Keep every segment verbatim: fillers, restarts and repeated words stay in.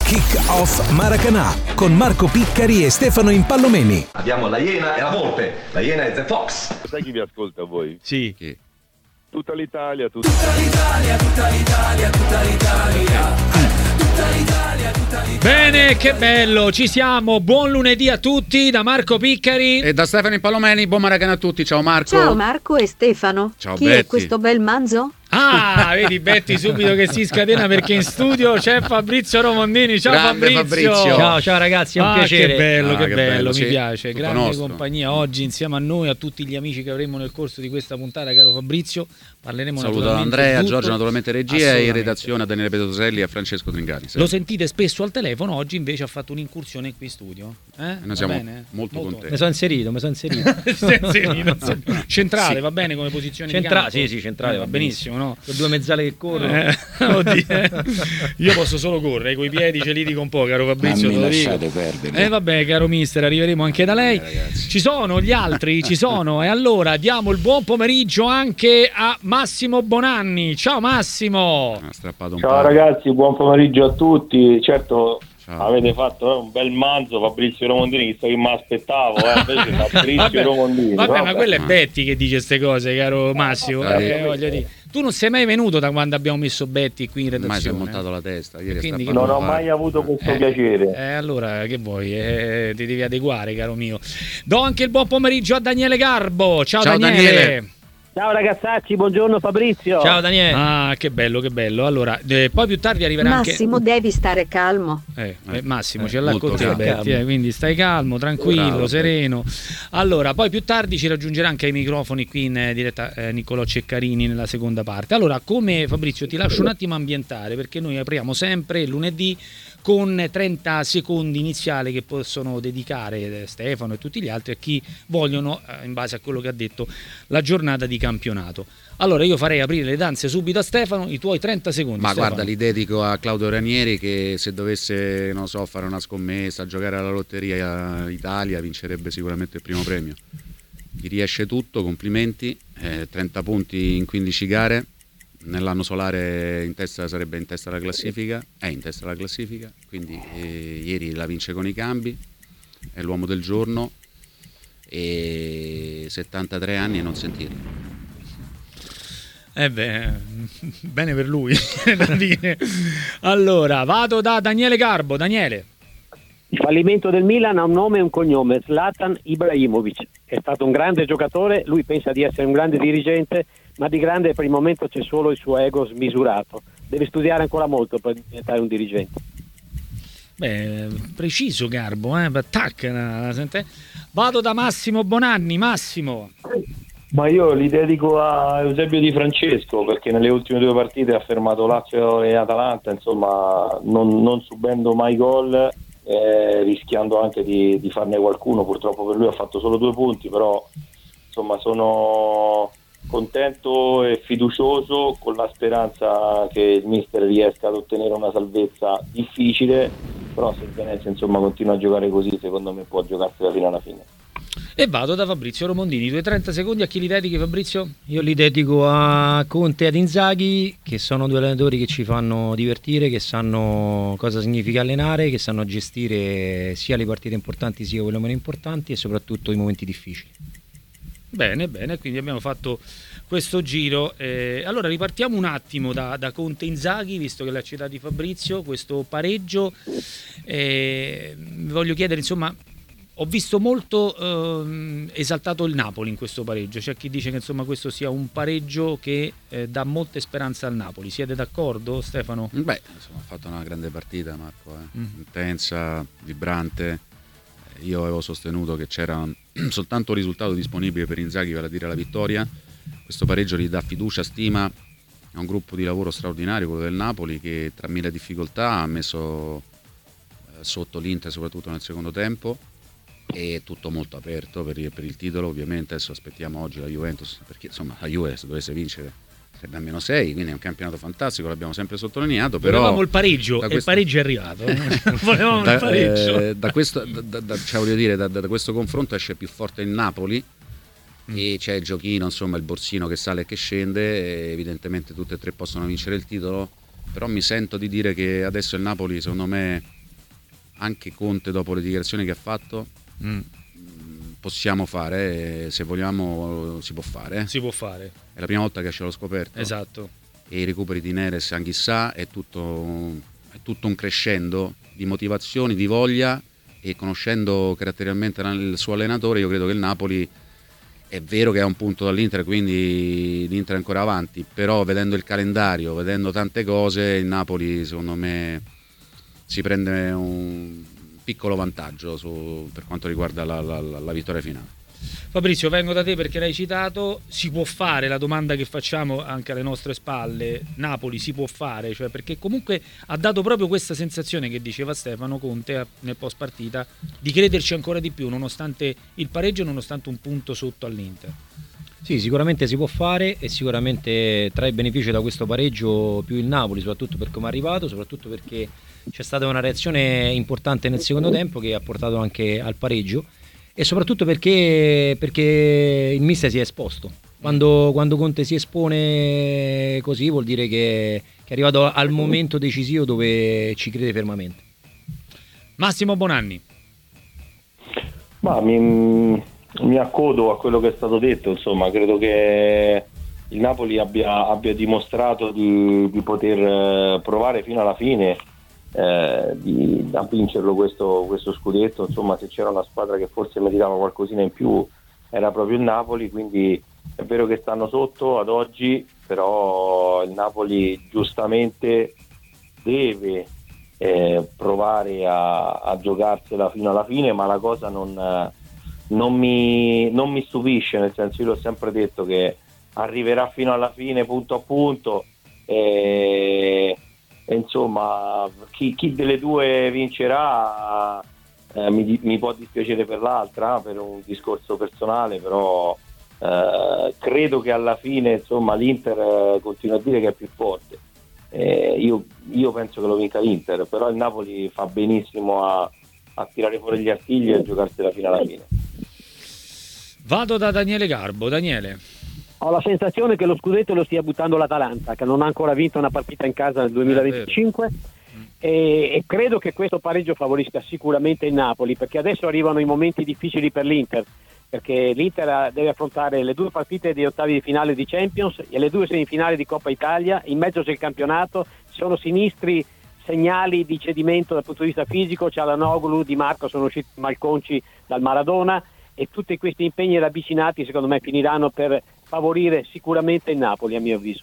Kick Off Maracanã con Marco Piccari e Stefano Impallomeni. Abbiamo la Iena e la Volpe. La Iena è The Fox. Sai chi vi ascolta a voi? Sì. Chi? Tutta l'Italia, tutta, tutta l'Italia, tutta l'Italia, tutta l'Italia. Tutta l'Italia, tutta l'Italia. Bene, che bello, ci siamo. Buon lunedì a tutti da Marco Piccari e da Stefano Impallomeni. Buon Maracanã a tutti. Ciao Marco. Ciao Marco e Stefano. Ciao Chi Betty. è questo bel manzo? Ah, vedi Betty subito che si scatena perché in studio c'è Fabrizio Romondini. Ciao Grande Fabrizio. Fabrizio. Ciao, ciao ragazzi, è un ah, piacere. Che bello, ah, che, che bello, bello, mi sì. piace. Tutto Grande nostro. compagnia oggi insieme a noi, a tutti gli amici che avremo nel corso di questa puntata, caro Fabrizio. Parleremo Saluto ad naturalmente Andrea, tutto. Giorgio naturalmente regia e in redazione a Daniele Petroselli e a Francesco Tringani. Lo sentite spesso al telefono, oggi invece ha fatto un'incursione qui in studio. Eh? Noi siamo bene? molto, molto contenti. Mi sono inserito, mi sono inserito. inserito centrale, sì. Va bene come posizione centrale, di campo? Sì, sì, centrale, eh, va benissimo, no? Con due mezzale che corrono. Eh, oddio, eh. Io posso solo correre, coi piedi ce li dico un po', caro Fabrizio. Ma mi lasciate perdere. Eh vabbè, caro mister, arriveremo anche da lei. Eh, ci sono gli altri, ci sono. E allora diamo il buon pomeriggio anche a Massimo Bonanni. Ciao Massimo. Ciao ragazzi, buon pomeriggio a tutti. Certo, ciao. Avete fatto eh, un bel manzo, Fabrizio Romondini, visto che mi aspettavo, eh, invece Fabrizio vabbè, Romondini. Vabbè, vabbè, ma quello è Betty che dice queste cose, caro Massimo. Eh, eh, voglio dire. Tu non sei mai venuto da quando abbiamo messo Betty qui in redazione? Mai si è montato la testa. Ieri Quindi sta non ho fare. mai avuto questo eh, piacere. Eh, allora, che vuoi? Eh, ti devi adeguare, caro mio. Do anche il buon pomeriggio a Daniele Garbo. Ciao, Ciao Daniele. Daniele. Ciao ragazzacci, buongiorno Fabrizio. Ciao Daniele. Ah, che bello, che bello. Allora, eh, poi più tardi arriverà Massimo, anche... devi stare calmo. Eh, eh, Massimo, eh, ce l'ha con te, calmo. Betty, eh, quindi stai calmo, tranquillo, Bravo, sereno. Allora, poi più tardi ci raggiungerà anche ai microfoni qui in eh, diretta eh, Niccolò Ceccarini nella seconda parte. Allora, come Fabrizio ti lascio un attimo ambientare, perché noi apriamo sempre lunedì con trenta secondi iniziali che possono dedicare Stefano e tutti gli altri a chi vogliono, eh, in base a quello che ha detto, la giornata di campionato. Allora io farei aprire le danze subito a Stefano, i tuoi trenta secondi. Ma Stefano. guarda, li dedico a Claudio Ranieri che se dovesse, non so, fare una scommessa, giocare alla lotteria Italia, vincerebbe sicuramente il primo premio. Gli riesce tutto, complimenti, eh, trenta punti in quindici gare. Nell'anno solare in testa, sarebbe in testa alla classifica, è in testa alla classifica, quindi eh, ieri la vince con i cambi, è l'uomo del giorno e settantatré anni e non sentirlo. Eh beh, bene per lui. Da dire. Allora, vado da Daniele Garbo. Daniele. Il fallimento del Milan ha un nome e un cognome, Zlatan Ibrahimovic. È stato un grande giocatore, lui pensa di essere un grande dirigente, ma di grande per il momento c'è solo il suo ego smisurato. Deve studiare ancora molto per diventare un dirigente. Beh, preciso Garbo, eh? Tac, vado da Massimo Bonanni. Massimo. Ma io li dedico a Eusebio Di Francesco perché nelle ultime due partite ha fermato Lazio e Atalanta, insomma non, non subendo mai gol, eh, rischiando anche di, di farne qualcuno. Purtroppo per lui ha fatto solo due punti, però insomma sono contento e fiducioso con la speranza che il mister riesca ad ottenere una salvezza difficile, però se il Venezia insomma continua a giocare così secondo me può giocarsela fino alla fine. E vado da Fabrizio Romondini. I tuoi trenta secondi a chi li dedichi, Fabrizio? Io li dedico a Conte e ad Inzaghi, che sono due allenatori che ci fanno divertire, che sanno cosa significa allenare, che sanno gestire sia le partite importanti sia quelle meno importanti e soprattutto i momenti difficili. Bene, bene, quindi abbiamo fatto questo giro. Eh, allora ripartiamo un attimo da, da Conte Inzaghi, visto che l'ha citato di Fabrizio, questo pareggio. Eh, voglio chiedere, insomma, ho visto molto eh, esaltato il Napoli in questo pareggio. C'è chi dice che insomma questo sia un pareggio che eh, dà molte speranze al Napoli. Siete d'accordo, Stefano? Beh, insomma, ha fatto una grande partita Marco, eh. Mm. intensa, vibrante. Io avevo sostenuto che c'era soltanto un risultato disponibile per Inzaghi, vale a dire la vittoria. Questo pareggio gli dà fiducia, stima a un gruppo di lavoro straordinario, quello del Napoli, che tra mille difficoltà ha messo eh, sotto l'Inter soprattutto nel secondo tempo. E tutto molto aperto per il, per il titolo. Ovviamente adesso aspettiamo oggi la Juventus, perché insomma la Juve se dovesse vincere sarebbe a meno sei, quindi è un campionato fantastico, l'abbiamo sempre sottolineato. Però volevamo il pareggio questo, e il pareggio è arrivato. Volevamo da, il pareggio. Eh, da, questo, da, da, cioè voglio dire, da, da questo confronto esce più forte il Napoli mm. e c'è il giochino, insomma il borsino che sale e che scende, e evidentemente tutte e tre possono vincere il titolo, però mi sento di dire che adesso il Napoli secondo me anche Conte dopo le dichiarazioni che ha fatto mm. possiamo fare, se vogliamo si può fare. Si può fare. È la prima volta che ce l'ho scoperto. Esatto. E i recuperi di Neres, Anghissà, è tutto, è tutto un crescendo di motivazioni, di voglia, e conoscendo caratterialmente il suo allenatore io credo che il Napoli, è vero che è a un punto dall'Inter, quindi l'Inter è ancora avanti, però vedendo il calendario, vedendo tante cose, il Napoli secondo me si prende un piccolo vantaggio su, per quanto riguarda la, la, la vittoria finale. Fabrizio, vengo da te perché l'hai citato. Si può fare la domanda che facciamo anche alle nostre spalle? Napoli si può fare? Cioè, perché comunque ha dato proprio questa sensazione che diceva Stefano Conte nel post partita, di crederci ancora di più nonostante il pareggio, nonostante un punto sotto all'Inter. Sì, sicuramente si può fare, e sicuramente trae beneficio da questo pareggio più il Napoli, soprattutto per come è arrivato, soprattutto perché c'è stata una reazione importante nel secondo tempo che ha portato anche al pareggio, e soprattutto perché, perché il mister si è esposto. Quando, quando Conte si espone così vuol dire che, che è arrivato al momento decisivo dove ci crede fermamente. Massimo Bonanni. Ma mi, mi accodo a quello che è stato detto, insomma, credo che il Napoli abbia, abbia dimostrato di, di poter provare fino alla fine Eh, di, a vincerlo questo, questo scudetto. Insomma, se c'era una squadra che forse meritava qualcosina in più era proprio il Napoli, quindi è vero che stanno sotto ad oggi, però il Napoli giustamente deve eh, provare a, a giocarsela fino alla fine, ma la cosa non, non, mi, non mi stupisce, nel senso, io l'ho sempre detto che arriverà fino alla fine punto a punto, e E insomma, chi, chi delle due vincerà eh, mi, mi può dispiacere per l'altra, per un discorso personale, però eh, credo che alla fine, insomma, l'Inter eh, continua a dire che è più forte. Eh, io, io penso che lo vinca l'Inter, però il Napoli fa benissimo a, a tirare fuori gli artigli e a giocarsela fino alla fine. Vado da Daniele Garbo. Daniele. Ho la sensazione che lo scudetto lo stia buttando l'Atalanta, che non ha ancora vinto una partita in casa nel duemilaventicinque, e, e credo che questo pareggio favorisca sicuramente il Napoli, perché adesso arrivano i momenti difficili per l'Inter, perché l'Inter deve affrontare le due partite di ottavi di finale di Champions e le due semifinali di Coppa Italia, in mezzo c'è il campionato, ci sono sinistri segnali di cedimento dal punto di vista fisico, Cialanoglu, Di Marco sono usciti malconci dal Maradona, e tutti questi impegni ravvicinati secondo me finiranno per favorire sicuramente il Napoli, a mio avviso.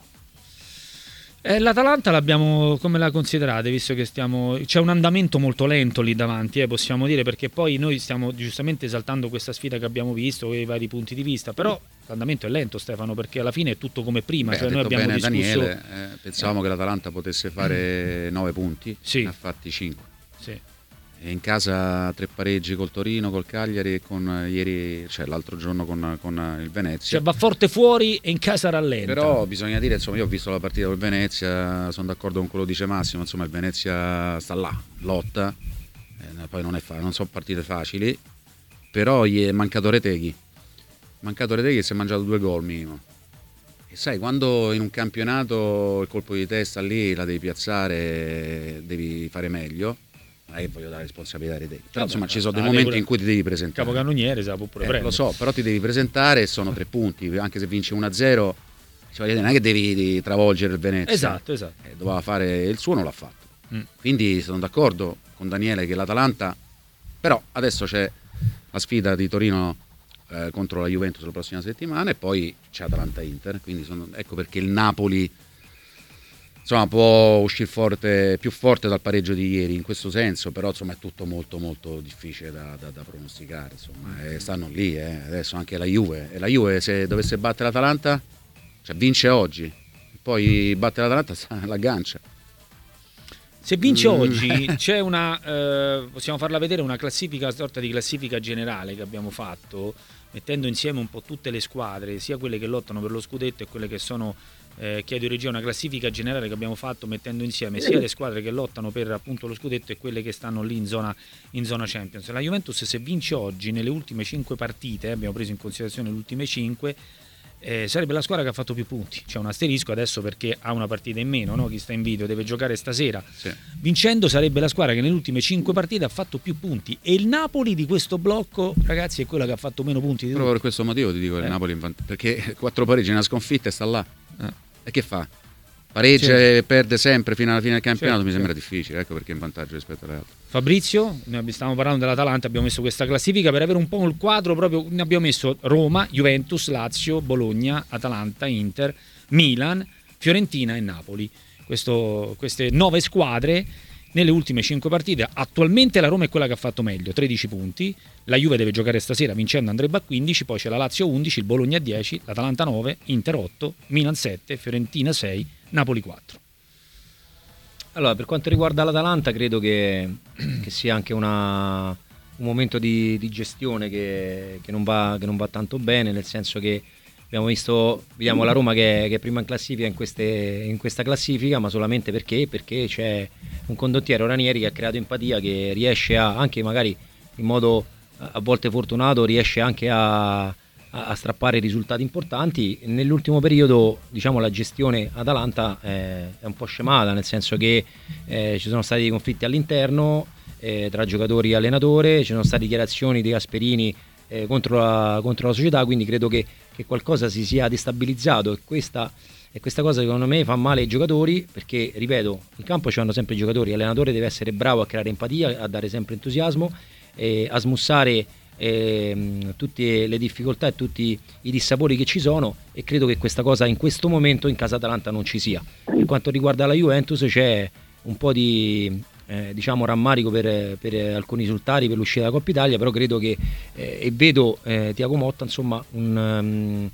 Eh, L'Atalanta l'abbiamo, come la considerate, visto che stiamo, c'è un andamento molto lento lì davanti, eh, possiamo dire, perché poi noi stiamo giustamente esaltando questa sfida che abbiamo visto, i vari punti di vista, però l'andamento è lento, Stefano, perché alla fine è tutto come prima. Beh, cioè, ha noi detto abbiamo bene discusso... Daniele, eh, pensavamo mm. che l'Atalanta potesse fare nove punti, sì. ne ha fatti cinque. Sì. E in casa tre pareggi col Torino, col Cagliari, e con ieri, cioè l'altro giorno con, con il Venezia. Cioè va forte fuori e in casa rallenta. Però bisogna dire, insomma, io ho visto la partita col Venezia, sono d'accordo con quello che dice Massimo, insomma il Venezia sta là, lotta, eh, poi non, è fa- non sono partite facili, però gli è mancato Reteghi, mancato Reteghi che si è mangiato due gol minimo. E sai, quando in un campionato il colpo di testa lì la devi piazzare, devi fare meglio. Non è che voglio dare responsabilità ai te. Però insomma ci sono dei momenti pure in cui ti devi presentare. Capocannoniere se la può pure eh, prendere. Lo so, però ti devi presentare e sono tre punti, anche se vinci uno a zero, cioè, non è che devi, devi travolgere il Venezia. Esatto, esatto. Eh, doveva fare il suo, non l'ha fatto. Mm. Quindi sono d'accordo con Daniele che l'Atalanta, però adesso c'è la sfida di Torino eh, contro la Juventus la prossima settimana, e poi c'è Atalanta-Inter, quindi sono, ecco perché il Napoli insomma può uscire forte, più forte dal pareggio di ieri in questo senso, però insomma è tutto molto molto difficile da, da, da pronosticare, insomma, e stanno lì, eh. Adesso anche la Juve, e la Juve se dovesse battere l'Atalanta, cioè vince oggi, poi batte l'Atalanta, l'aggancia. Se vince mm. oggi c'è una, eh, possiamo farla vedere, una classifica, sorta di classifica generale che abbiamo fatto, mettendo insieme un po' tutte le squadre, sia quelle che lottano per lo scudetto e quelle che sono, eh, chiedo regia, una classifica generale che abbiamo fatto mettendo insieme sia le squadre che lottano per appunto lo scudetto e quelle che stanno lì in zona, in zona Champions. La Juventus, se vince oggi nelle ultime cinque partite, abbiamo preso in considerazione le ultime cinque, eh, sarebbe la squadra che ha fatto più punti. C'è un asterisco adesso perché ha una partita in meno, no? Chi sta in video deve giocare stasera. Sì. Vincendo sarebbe la squadra che nelle ultime cinque partite ha fatto più punti, e il Napoli di questo blocco, ragazzi, è quella che ha fatto meno punti di Proprio per questo motivo ti dico eh. il Napoli in vant- perché quattro pareggi, una sconfitta e sta là. Eh. E che fa? Pareggia Certo. e perde sempre fino alla fine del campionato, Certo, mi sembra certo. difficile, ecco perché è in vantaggio rispetto alle altre. Fabrizio, noi stavamo parlando dell'Atalanta, abbiamo messo questa classifica per avere un po' il quadro, proprio ne abbiamo messo Roma, Juventus, Lazio, Bologna, Atalanta, Inter, Milan, Fiorentina e Napoli. Questo, queste nove squadre nelle ultime cinque partite. Attualmente la Roma è quella che ha fatto meglio, tredici punti, la Juve deve giocare stasera vincendo, andrebbe a quindici, poi c'è la Lazio undici, il Bologna dieci, l'Atalanta nove, Inter otto, Milan sette, Fiorentina sei, Napoli quattro. Allora, per quanto riguarda l'Atalanta, credo che, che sia anche una, un momento di, di gestione che, che, non va, che non va tanto bene, nel senso che abbiamo visto, vediamo la Roma che, che è prima in classifica in, queste, in questa classifica, ma solamente perché, perché c'è un condottiero, Ranieri, che ha creato empatia, che riesce a, anche magari in modo a volte fortunato, riesce anche a, a strappare risultati importanti. Nell'ultimo periodo, diciamo, la gestione Atalanta è, è un po' scemata, nel senso che eh, ci sono stati dei conflitti all'interno eh, tra giocatori e allenatore, ci sono state dichiarazioni di Gasperini eh, contro, la, contro la società, quindi credo che, che qualcosa si sia destabilizzato, e questa, e questa cosa secondo me fa male ai giocatori, perché, ripeto, in campo ci vanno sempre i giocatori, l'allenatore deve essere bravo a creare empatia, a dare sempre entusiasmo, eh, a smussare Eh, tutte le difficoltà e tutti i dissapori che ci sono, e credo che questa cosa in questo momento in casa Atalanta non ci sia. Per quanto riguarda la Juventus c'è un po' di eh, diciamo rammarico per, per alcuni risultati, per l'uscita dalla Coppa Italia, però credo che eh, e vedo eh, Thiago Motta, insomma, un, um,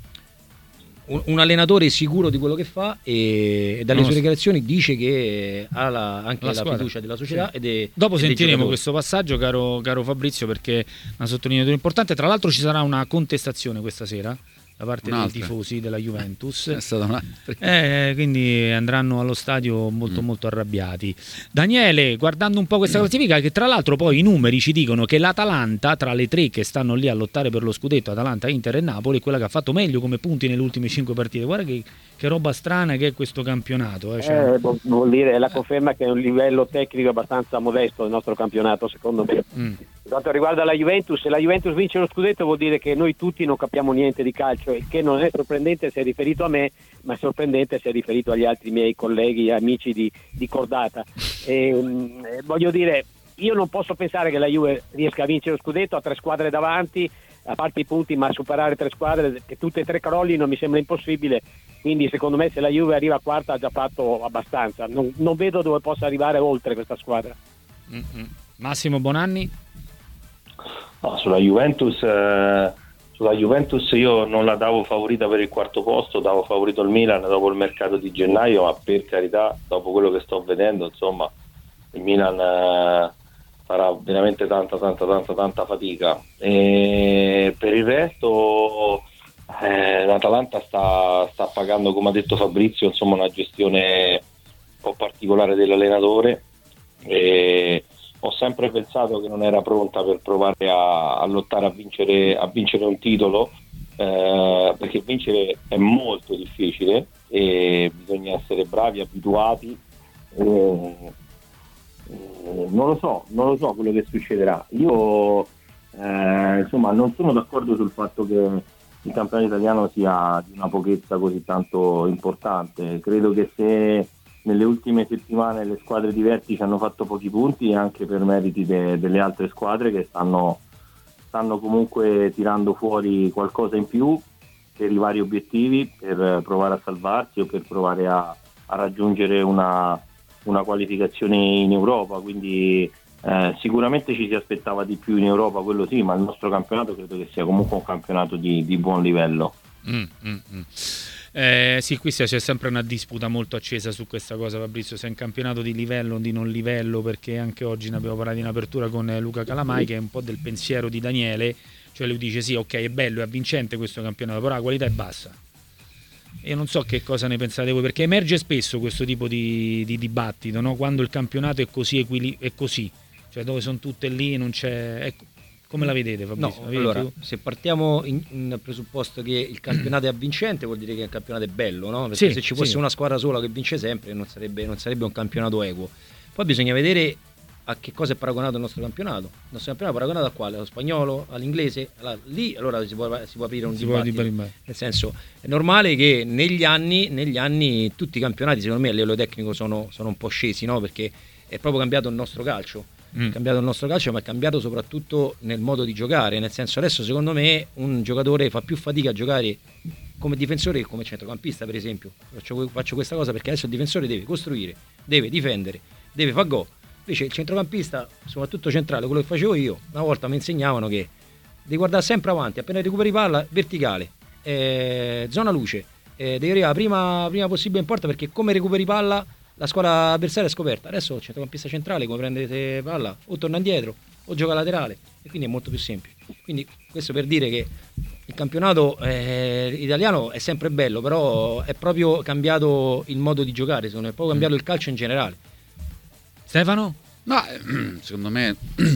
un, un allenatore sicuro di quello che fa, e, e dalle no, sue dichiarazioni dice che ha la, anche la, la fiducia della società, sì. ed è, Dopo ed è sentiremo giocatore. questo passaggio, caro, caro Fabrizio, perché è una sottolineatura importante. Tra l'altro ci sarà una contestazione questa sera da parte Un'altra. dei tifosi della Juventus, È stata una... eh, quindi andranno allo stadio molto mm. molto arrabbiati. Daniele, guardando un po' questa classifica, che tra l'altro poi i numeri ci dicono che l'Atalanta, tra le tre che stanno lì a lottare per lo scudetto, Atalanta, Inter e Napoli, è quella che ha fatto meglio come punti nelle ultime cinque partite. Guarda che, che roba strana che è questo campionato, eh, cioè... eh, vuol dire, è la conferma che è un livello tecnico abbastanza modesto il nostro campionato, secondo me. mm. Per quanto riguarda la Juventus, se la Juventus vince lo scudetto vuol dire che noi tutti non capiamo niente di calcio, il che non è sorprendente se è riferito a me, ma è sorprendente se è riferito agli altri miei colleghi e amici di, di cordata. E, mh, voglio dire, io non posso pensare che la Juve riesca a vincere lo scudetto a tre squadre davanti, a parte i punti, ma a superare tre squadre, che tutte e tre crolli non mi sembra impossibile. Quindi secondo me se la Juve arriva a quarta ha già fatto abbastanza, non, non vedo dove possa arrivare oltre questa squadra. Mm-hmm. Massimo Bonanni? No, sulla Juventus eh, sulla Juventus io non la davo favorita per il quarto posto, davo favorito il Milan dopo il mercato di gennaio, ma per carità, dopo quello che sto vedendo, insomma, il Milan eh, farà veramente tanta tanta tanta tanta fatica. E per il resto eh, l'Atalanta sta, sta pagando, come ha detto Fabrizio, insomma, una gestione un po' particolare dell'allenatore, e ho sempre pensato che non era pronta per provare a, a lottare a vincere, a vincere un titolo, eh, perché vincere è molto difficile e bisogna essere bravi, abituati. Eh, eh, non lo so, non lo so quello che succederà. Io eh, insomma non sono d'accordo sul fatto che il campionato italiano sia di una pochezza così tanto importante. Credo che se nelle ultime settimane le squadre di vertice hanno fatto pochi punti, anche per meriti de- delle altre squadre che stanno, stanno comunque tirando fuori qualcosa in più per i vari obiettivi, per provare a salvarsi o per provare a, a raggiungere una, una qualificazione in Europa. Quindi eh, sicuramente ci si aspettava di più in Europa, quello sì, ma il nostro campionato credo che sia comunque un campionato di, di buon livello. Mm, mm, mm. Eh, sì, qui c'è sempre una disputa molto accesa su questa cosa, Fabrizio, se è un campionato di livello o di non livello, perché anche oggi ne abbiamo parlato in apertura con Luca Calamai, che è un po' del pensiero di Daniele, cioè lui dice sì, ok, è bello, è avvincente questo campionato, però la qualità è bassa. Io non so che cosa ne pensate voi, perché emerge spesso questo tipo di, di dibattito, no? Quando il campionato è così, equili- è così, cioè dove sono tutte lì, non c'è... Ecco, Come la vedete, Fabrizio? No, La vedi allora, tu? se partiamo in, in presupposto che il campionato è avvincente, vuol dire che il campionato è bello, no? Perché Sì, se ci fosse sì. una squadra sola che vince sempre non sarebbe, non sarebbe un campionato equo. Poi bisogna vedere a che cosa è paragonato il nostro campionato. Il nostro campionato è paragonato a quale? Allo spagnolo, all'inglese? Allora, lì allora si può, si può aprire un Si può dibattito. dibattire. Nel senso, è normale che negli anni, negli anni tutti i campionati, secondo me, a livello tecnico sono, sono un po' scesi, no? Perché è proprio cambiato il nostro calcio. Mm. È cambiato il nostro calcio, ma è cambiato soprattutto nel modo di giocare. Nel senso, adesso secondo me un giocatore fa più fatica a giocare come difensore che come centrocampista, per esempio. Faccio, faccio questa cosa perché adesso il difensore deve costruire, deve difendere, deve far gol. Invece il centrocampista, soprattutto centrale, quello che facevo io, una volta mi insegnavano che devi guardare sempre avanti, appena recuperi palla, verticale, eh, zona luce, eh, devi arrivare prima, prima possibile in porta, perché come recuperi palla la squadra avversaria è scoperta. Adesso il centrocampista centrale, come prendete palla, o torna indietro o gioca laterale, e quindi è molto più semplice. Quindi questo per dire che il campionato eh, italiano è sempre bello, però è proprio cambiato il modo di giocare, secondo me, è proprio cambiato il calcio in generale. Stefano? No, secondo me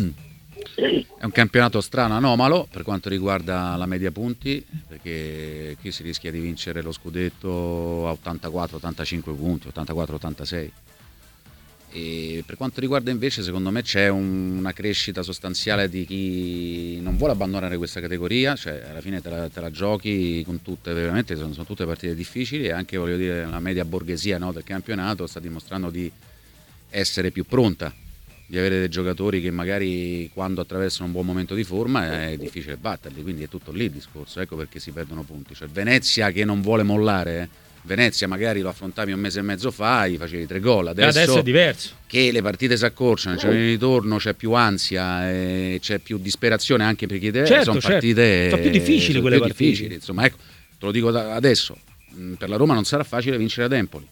è un campionato strano, anomalo per quanto riguarda la media punti, perché qui si rischia di vincere lo scudetto a ottantaquattro ottantacinque punti, ottantaquattro ottantasei. E per quanto riguarda invece, secondo me c'è un, una crescita sostanziale di chi non vuole abbandonare questa categoria, cioè alla fine te la, te la giochi con tutte, veramente sono, sono tutte partite difficili, e anche, voglio dire, la media borghesia, no, del campionato sta dimostrando di essere più pronta, di avere dei giocatori che magari quando attraversano un buon momento di forma è difficile batterli, quindi è tutto lì il discorso, ecco perché si perdono punti. Cioè Venezia che non vuole mollare, eh. Venezia magari lo affrontavi un mese e mezzo fa, gli facevi tre gol, adesso, adesso è diverso, che le partite si accorciano, c'è il ritorno, c'è più ansia, eh, c'è più disperazione anche per chi deve, certo, sono certo. partite sono più difficili sono quelle più partite. difficili, insomma, ecco, te lo dico da adesso, per la Roma non sarà facile vincere ad Empoli,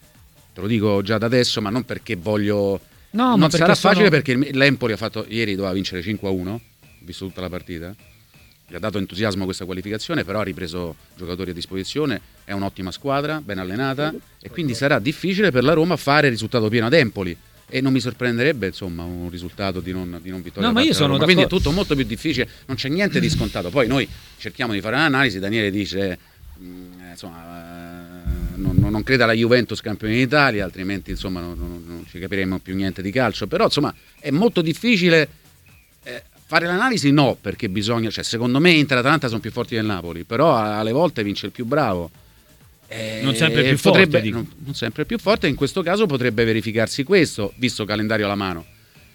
te lo dico già da adesso, ma non perché voglio, no, non ma sarà sono... facile perché l'Empoli ha fatto, ieri doveva vincere cinque a uno, ho visto tutta la partita, gli ha dato entusiasmo questa qualificazione, però ha ripreso giocatori a disposizione, è un'ottima squadra, ben allenata, e quindi sarà difficile per la Roma fare risultato pieno ad Empoli, e non mi sorprenderebbe, insomma, un risultato di non, di non vittoria. No, ma io sono Roma. Quindi è d'accordo. tutto molto più difficile, non c'è niente di scontato. Poi noi cerchiamo di fare un'analisi, Daniele dice mh, insomma, eh, non, non crede alla Juventus campione d'Italia, altrimenti insomma non, non, non ci capiremo più niente di calcio, però insomma è molto difficile eh, fare l'analisi, no, perché bisogna, cioè secondo me Inter e Atalanta sono più forti del Napoli, però alle volte vince il più bravo. Eh, non sempre più potrebbe, forte, non, non sempre più forte, in questo caso potrebbe verificarsi questo, visto calendario alla mano.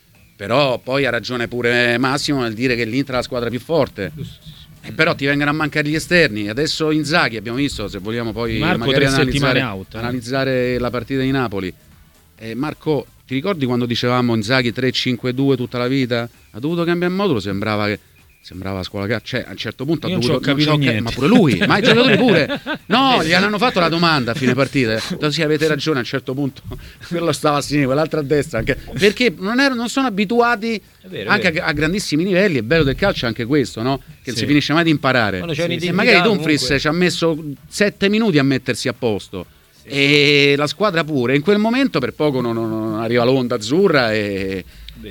Però poi ha ragione pure Massimo nel dire che l'Inter è la squadra più forte. Eh, però ti vengono a mancare gli esterni. Adesso Inzaghi, abbiamo visto, se vogliamo poi Marco magari tre settimane analizzare, out, eh. analizzare la partita di Napoli. Eh, Marco, ti ricordi quando dicevamo Inzaghi tre cinque due tutta la vita? Ha dovuto cambiare modulo, sembrava che sembrava a scuola calcio, cioè a un certo punto Io ha non dovuto ci ho capito non niente. ma pure lui, ma i giocatori pure. No, gli hanno fatto la domanda a fine partita. Sì, avete ragione, a un certo punto quello stava a sinistra, quell'altro a destra, anche perché non, erano, non sono abituati vero, anche vero. A, a grandissimi livelli. È bello del calcio anche questo, no? Che non Sì. si finisce mai di imparare. Quando c'è E un'identità, magari Dumfries comunque. ci ha messo sette minuti a mettersi a posto. E la squadra pure, in quel momento per poco non, non- non arriva l'onda azzurra e,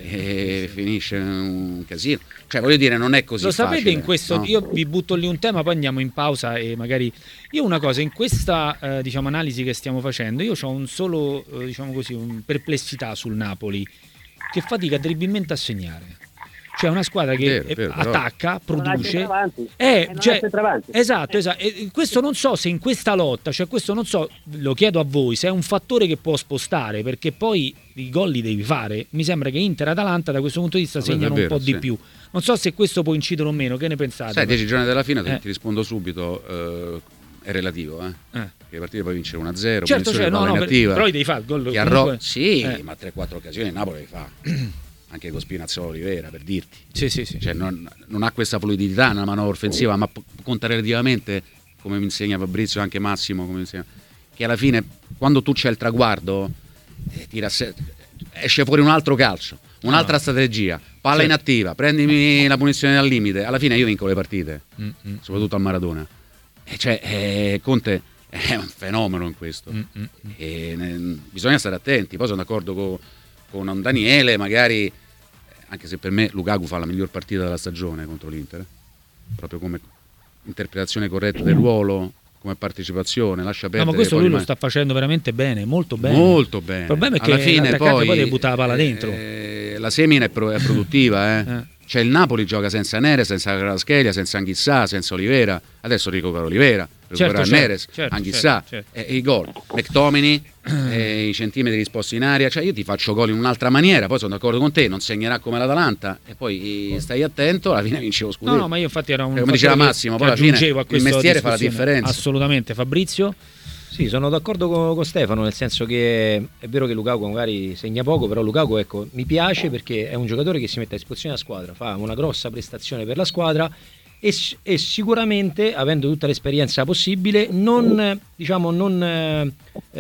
e finisce un casino. Cioè voglio dire, non è così Lo sapete, facile, in questo no? io vi butto lì un tema, poi andiamo in pausa e magari io una cosa in questa eh, diciamo analisi che stiamo facendo, io ho un solo eh, diciamo così un perplessità sul Napoli che fatica terribilmente a segnare. Cioè una squadra che Vero, eh, vero, però- attacca, Non ha produce. centravanti. Eh, E non ha cioè, centravanti. esatto, esatto. E questo non so se in questa lotta, cioè questo non so, lo chiedo a voi, se è un fattore che può spostare, perché poi i gol li devi fare. Mi sembra che Inter e Atalanta da questo punto di vista No, quello è segnano un vero, po' di sì. più. Non so se questo può incidere o meno, che ne pensate? Sai, dieci giorni dalla fine, Eh. ti rispondo subito, eh, è relativo, eh. Eh. Perché le partite puoi vincere uno a zero, Certo, cioè, no, no, per- negativa. però devi fare il gol Ti comunque. arro- sì, Eh. ma tre quattro occasioni il Napoli le fa. Anche con Spinazzola Olivera, per dirti. Sì, sì, sì. Cioè, non, non ha questa fluidità nella manovra offensiva, ma p- conta relativamente, come mi insegna Fabrizio, anche Massimo, come mi insegna, che alla fine quando tu c'è il traguardo eh, tira se- esce fuori un altro calcio, un'altra No. strategia, palla Certo. inattiva, prendimi la punizione al limite, alla fine io vinco le partite, Mm-mm. soprattutto a Maradona. E cioè, eh, Conte è un fenomeno in questo. Mm-mm. E, ne- bisogna stare attenti. Poi sono d'accordo co- con un Daniele, magari anche se per me Lukaku fa la miglior partita della stagione contro l'Inter, proprio come interpretazione corretta del ruolo, come partecipazione, lascia perdere. No, ma questo poi lui rimane... lo sta facendo veramente bene, molto bene. Molto bene. Il problema è che alla fine poi, poi deve buttare la palla eh, dentro. Eh, la semina è, pro- è produttiva, eh. eh. Cioè il Napoli gioca senza Neres, senza Kvaratskhelia, senza Anghissà, senza Olivera. Adesso recupera Olivera, recupera certo, Neres, certo, Anghissà, certo, certo. E, e i gol. McTominay, e i centimetri risposti in aria. Cioè io ti faccio gol in un'altra maniera, poi sono d'accordo con te, non segnerà come l'Atalanta e poi stai attento, alla fine vincevo scudetto. No, no, ma io infatti era un come diceva Massimo, poi alla fine il mestiere fa la differenza. Assolutamente. Fabrizio? Sì, sono d'accordo con, con Stefano, nel senso che è vero che Lukaku magari segna poco, però Lukaku, ecco, mi piace perché è un giocatore che si mette a disposizione della squadra, fa una grossa prestazione per la squadra e, e sicuramente, avendo tutta l'esperienza possibile, non, diciamo, non, eh,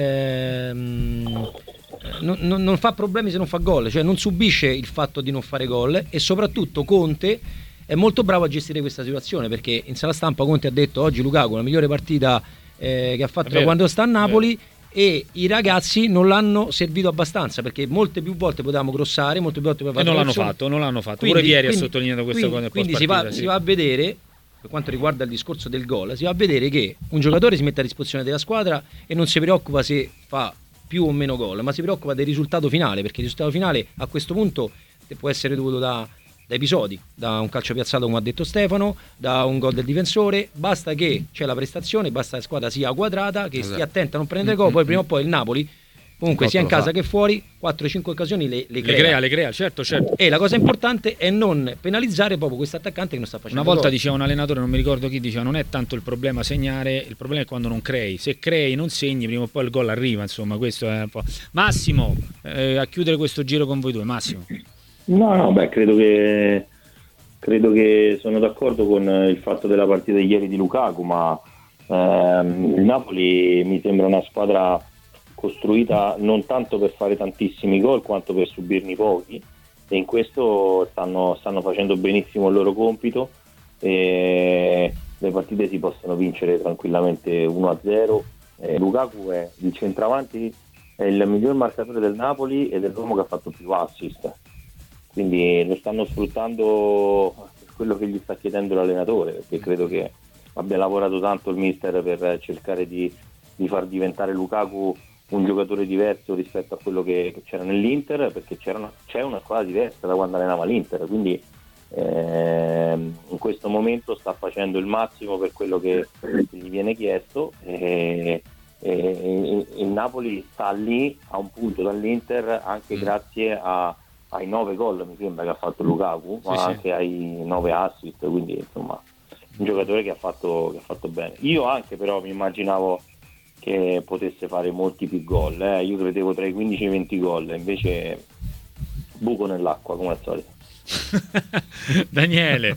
ehm, non, non, non fa problemi se non fa gol, cioè non subisce il fatto di non fare gol e soprattutto Conte è molto bravo a gestire questa situazione, perché in sala stampa Conte ha detto oggi Lukaku la migliore partita Eh, che ha fatto da quando sta a Napoli, e i ragazzi non l'hanno servito abbastanza, perché molte più volte potevamo crossare, molte più volte potevamo e non l'hanno azione. fatto, non l'hanno fatto. Quindi, Pure Vieri quindi, ha sottolineato questa quindi, cosa. Quindi si va, sì. si va a vedere, per quanto riguarda il discorso del gol, si va a vedere che un giocatore si mette a disposizione della squadra e non si preoccupa se fa più o meno gol, ma si preoccupa del risultato finale, perché il risultato finale a questo punto può essere dovuto da da episodi, da un calcio piazzato come ha detto Stefano, da un gol del difensore, basta che c'è la prestazione, basta che la squadra sia quadrata, che esatto. stia attenta a non prendere gol, poi prima o poi il Napoli, comunque sia in casa fa. che fuori, quattro cinque occasioni le, le crea. Le crea, le crea, certo, certo. E la cosa importante è non penalizzare proprio questo attaccante che non sta facendo Una volta gol. diceva un allenatore, non mi ricordo chi, diceva non è tanto il problema segnare, il problema è quando non crei. Se crei non segni, prima o poi il gol arriva, insomma, questo è un po'. Massimo, eh, a chiudere questo giro con voi due, Massimo. No, no, beh, credo che credo che sono d'accordo con il fatto della partita di ieri di Lukaku, ma ehm, il Napoli mi sembra una squadra costruita non tanto per fare tantissimi gol quanto per subirne pochi, e in questo stanno, stanno facendo benissimo il loro compito e le partite si possono vincere tranquillamente uno a zero. Eh, Lukaku è il centravanti, è il miglior marcatore del Napoli ed è l'uomo che ha fatto più assist, quindi lo stanno sfruttando per quello che gli sta chiedendo l'allenatore, perché credo che abbia lavorato tanto il mister per cercare di, di far diventare Lukaku un giocatore diverso rispetto a quello che, che c'era nell'Inter, perché c'era una, c'è una squadra diversa da quando allenava l'Inter, quindi eh, in questo momento sta facendo il massimo per quello che, che gli viene chiesto e, e, e il Napoli sta lì a un punto dall'Inter anche mm. grazie a ai nove gol mi sembra che ha fatto Lukaku, ma sì, anche sì. ai nove assist, quindi insomma un giocatore che ha fatto che ha fatto bene. Io anche però mi immaginavo che potesse fare molti più gol, eh. Io credevo tra i quindici e i venti gol, invece buco nell'acqua come al solito. Daniele.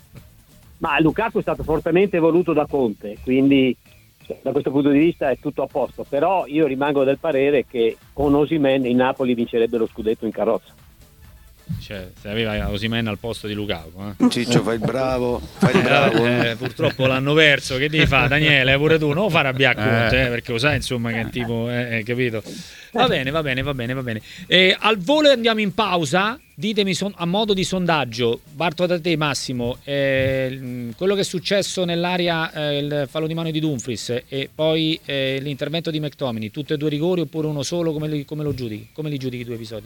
Ma Lukaku è stato fortemente voluto da Conte, quindi da questo punto di vista è tutto a posto, però io rimango del parere che con Osimhen il Napoli vincerebbe lo scudetto in carrozza. Cioè, se aveva Osimhen al posto di Lukaku, eh. Ciccio, fai il bravo, fai il bravo. Eh, purtroppo l'hanno perso, che devi fare, Daniele? Pure tu, non fare arrabbiare Conte, eh, perché lo sai, insomma, che tipo, eh, capito? Va bene, va bene, va bene, va bene. Eh, al volo andiamo in pausa. Ditemi son- a modo di sondaggio, parto da te Massimo, eh, quello che è successo nell'area, eh, il fallo di mano di Dumfries e poi eh, l'intervento di McTominay, tutti e due rigori oppure uno solo, come, li, come lo giudichi? Come li giudichi i due episodi?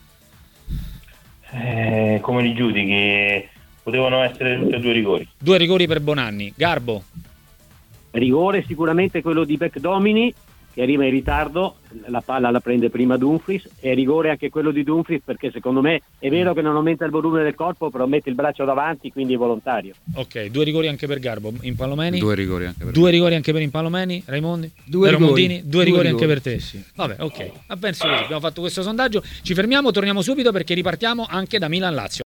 Eh, come li giudichi? Potevano essere tutti e due rigori. Due rigori per Bonanni. Garbo? Rigore sicuramente quello di McTominay, che arriva in ritardo, la palla la prende prima Dumfries, e rigore anche quello di Dumfries perché secondo me è vero che non aumenta il volume del corpo, però mette il braccio davanti, quindi è volontario. Ok, due rigori anche per Garbo. Impallomeni? Due rigori anche per Due rigori anche per Impallomeni, Raimondi? Due rigori. Ramondini? Due, due rigori, rigori anche per te? Sì. Vabbè, ok. Ma penso così, abbiamo fatto questo sondaggio, ci fermiamo, torniamo subito perché ripartiamo anche da Milan-Lazio.